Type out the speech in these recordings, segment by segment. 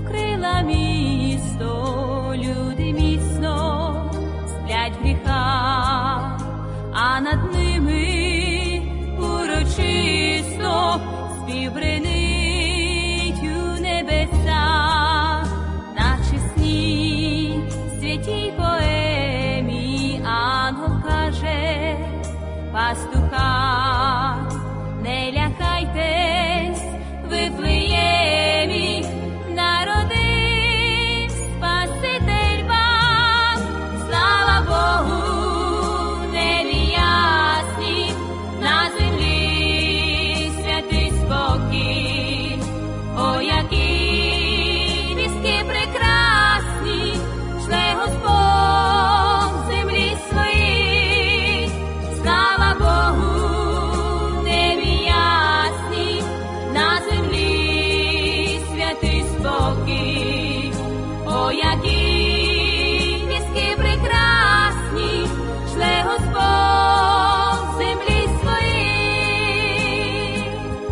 покрила місто, люди міцно сплять в гріхах, а над ними урочисто співбринить у небеса, наче сні святій поемі ангел каже пастухам: не лякайтесь, Вифлеємі народив Спаситель вам. Слава Богу, небі ясні, на землі святий спокій. О, які вістки прекрасні шле Господь землі своїй. Слава Богу, небі ясні, на землі святий спокій. О, які вістки прекрасні шле Господь землі своїй.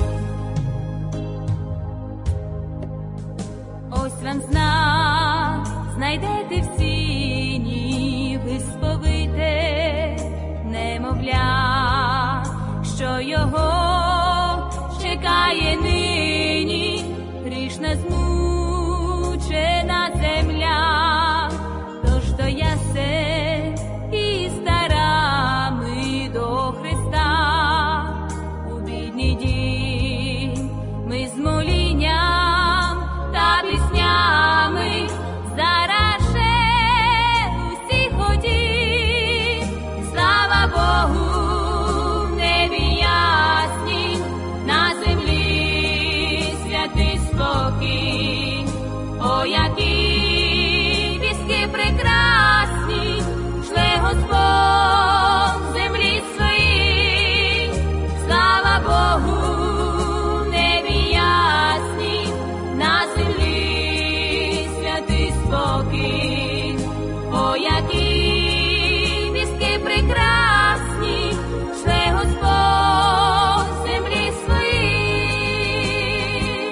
Ось вам знак, знайдете в сіні висповите немовля, що його чекає нині грішна змучена земля. Тож до ясен і старами до Христа у бідний дім ми з молінням та піснями зараз же усі ходім. Слава Богу, в небі ясні, на землі святий спокій. О, які вістки прекрасні шле Господь землі своїй. Слава Богу, в небі ясні, на землі святий спокій. О, які вістки прекрасні шле Господь землі своїй.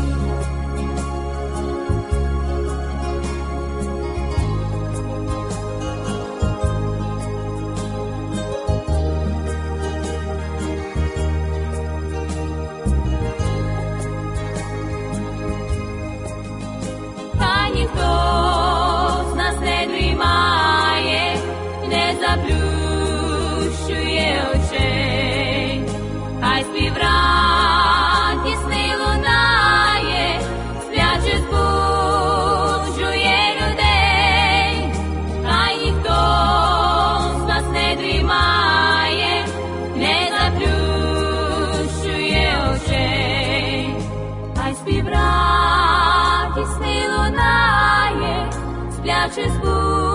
Хай ніхто з нас не дрімає, не заплющує очей, хай спів радісний лунає, спляче збуджує людей. Хай ніхто з нас не дрімає, не заплющує очей, хай спів радісний лунає, спляче збуджує